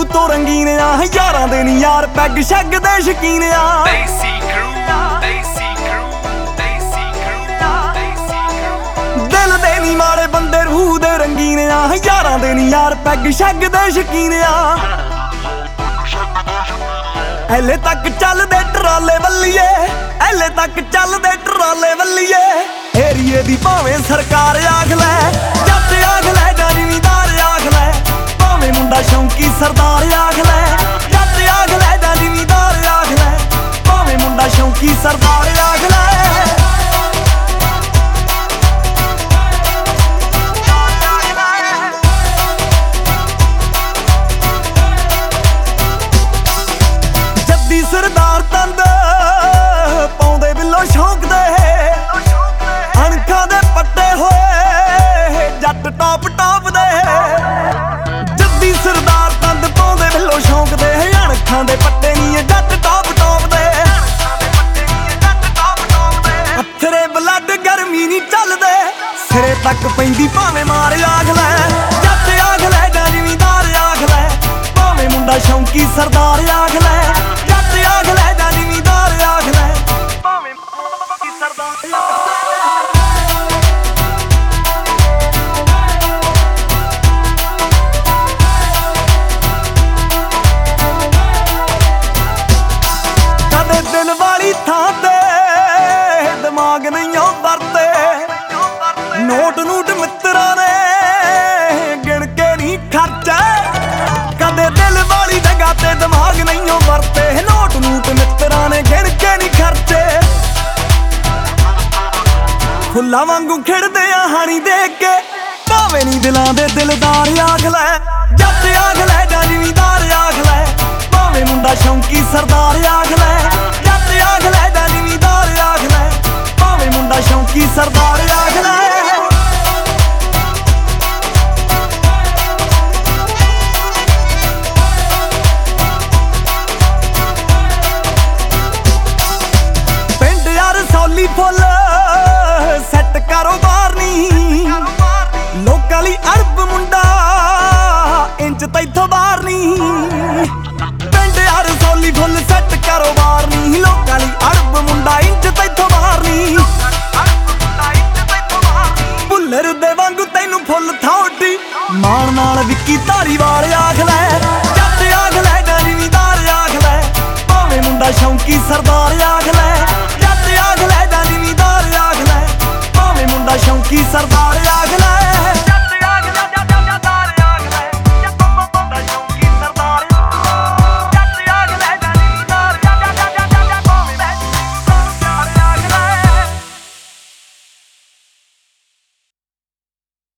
ਤੋਂ ਰੰਗੀਨ ਆ, ਯਾਰਾਂ ਦੇ ਨੀ ਯਾਰ ਪੈਗ ਸ਼ੈਗ ਦੇ ਸ਼ਕੀਨ ਆ। ਦਿਲ ਦੇ ਨੀ ਮਾੜੇ ਬੰਦੇ ਰੂਹ ਦੇ ਰੰਗੀਨ ਆ, ਯਾਰਾਂ ਦੇ ਨੀ ਯਾਰ ਪੈਗ ਸ਼ੈਗ ਦੇ ਸ਼ਕੀਨ ਆ। ਐਲੇ ਤੱਕ ਚੱਲਦੇ ਟਰਾਲੇ ਵੱਲੀਏ, ਐਲੇ ਤੱਕ ਚੱਲਦੇ ਟਰਾਲੇ ਵੱਲੀਏ। ਏਰੀਏ ਦੀ ਭਾਵੇਂ ਸਰਕਾਰ ਆਖ ਲੈ, ਜੱਟ ਆਖ ਲੈ ਜਾਂ ਜ਼ਿਮੀਂਦਾਰ ਆਖ ਲੈ, ਭਾਵੇਂ ਮੁੰਡਾ ਸ਼ੌਂਕੀ ਸਰਦਾਰ ਆਖ ਲੈ। ਜੱਟ ਆਖ ਲੈ ਜਾਂ ਜ਼ਿਮੀਂਦਾਰ ਆਖ ਲੈ, ਭਾਵੇਂ ਮੁੰਡਾ ਸ਼ੌਂਕੀ ਸਰਦਾਰ ਆਖ ਲੈ। ਜੱਦੀ ਸਰਦਾਰ ਤੰਦ ਪਾਉਂਦੇ ਬਿੱਲੋ ਸ਼ੌਂਕ ਦੇ, ਅਣਖਾਂ ਦੇ ਪੱਟੇ ਹੋਏ ਜੱਟ ਟੌਪ ਟੌਪ ਦੇ। ਜੱਦੀ ਸਰਦਾਰ ਤੰਦ ਪਾਉਂਦੇ ਬਿੱਲੋ ਸ਼ੌਂਕ ਦੇ, ਅਣਖਾਂ ਦੇ ਪੱਟੇ ਨੀ ਜੱਟ ਟੌਪ ਟੌਪ ਦੇ। ਅੱਥਰੇ ਬਲੱਡ ਗਰਮੀ ਨੀ ਚੱਲਦੇ, ਸਿਰੇ ਤੱਕ ਪੈਂਦੀ ਭਾਵੇਂ ਮਾਰ ਆਖ ਲੈ। ਜੱਟ ਆਖ ਲੈ ਜਾਂ ਜ਼ਿਮੀਂਦਾਰ ਆਖ ਲੈ, ਭਾਵੇਂ ਮੁੰਡਾ ਸ਼ੌਂਕੀ ਸਰਦਾਰ ਆਖ ਲੈ। ਜੱਟ ਆਖ ਲੈ ਜਾਂ ਜ਼ਿਮੀਂਦਾਰ ਆਖ ਲੈ, ਭਾਵੇਂ ਸ਼ੌਂਕੀ ਸਰਦਾਰ ਆਖ ਲੈ। ਕਦੇ ਦਿਲ ਵਾਲੀ ਥਾਂ ਤੇ ਦਿਮਾਗ ਨਹੀਂ ਓ ਵਰਤੇ, ਨੋਟ ਨੂਟ ਮਿੱਤਰਾਂ ਨੇ ਗਿਣ ਕੇ ਨਹੀਂ ਖਰਚੇ। ਕਦੇ ਦਿਲ ਵਾਲੀ ਜਗ੍ਹਾ ਤੇ ਦਿਮਾਗ ਨਹੀਂ ਓ ਵਰਤੇ, ਨੋਟ ਨੂਟ ਮਿੱਤਰਾਂ ਨੇ ਗਿਣ ਕੇ ਨਹੀਂ ਖਰਚੇ। ਫੁੱਲਾਂ ਵਾਂਗੂ ਖਿੜਦੇ ਆ ਹਾਣੀ ਦੇਖ ਕੇ, ਭਾਵੇਂ ਨੀ ਦਿਲਾਂ ਦੇ ਦਿਲਦਾਰ ਆਖ ਲੈ। ਜੱਟ ਆਖ ਲੈ ਜਾਂ ਜ਼ਿਮੀਂਦਾਰ ਆਖ ਲੈ, ਭਾਵੇਂ ਮੁੰਡਾ ਸ਼ੌਂਕੀ ਸਰਦਾਰ ਆਖ ਲੈ। ਜੱਟ ਆਖ ਲੈ ਜਾਂ ਜ਼ਿਮੀਂਦਾਰ ਆਖ ਲੈ, ਭਾਵੇਂ ਮੁੰਡਾ ਸ਼ੌਂਕੀ ਸਰਦਾਰ ਆਖ ਲੈ। ਪਿੰਡ ਯਾਰ ਸੌਲੀ ਫੁੱਲ ਸੈੱਟ ਕਾਰੋਬਾਰ ਨੀ, ਲੋਕਾਂ ਲਈ ਅਰਬ ਮੁੰਡਾ ਇੰਚ ਤੈਥੋਂ ਬਾਹਰ ਨੀ। ਪਿੰਡ ਯਾਰ ਸੌਲੀ ਫੁੱਲ ਸੈੱਟ ਕਾਰੋਬਾਰ ਨੀ, ਲੋਕਾਂ ਲਈ ਅਰਬ ਮੁੰਡਾ ਇੰਚ ਤੈਥੋਂ ਬਾਹਰ ਨੀ। ਭੁੱਲਰ ਦੇ ਵਾਂਗੂ ਤੈਨੂੰ ਫੁੱਲ ਥਾਉਟੀ, ਮਾਣ ਨਾਲ ਵਿੱਕੀ ਧਾਰੀਵਾਲ ਆਖ ਲੈ। ਜੱਟ ਆਖ ਲੈ ਜਾਂ ਜ਼ਿਮੀਂਦਾਰ ਆਖ ਲੈ, ਭਾਵੇਂ ਮੁੰਡਾ ਸ਼ੌਂਕੀ ਸਰਦਾਰ ਆਖ ਲੈ। ਜੱਟ ਆਖ ਲੈ ਜਾਂ ਜ਼ਿਮੀਂਦਾਰ ਆਖ ਲੈ, ਭਾਵੇਂ ਮੁੰਡਾ ਸ਼ੌਂਕੀ ਸਰਦਾਰ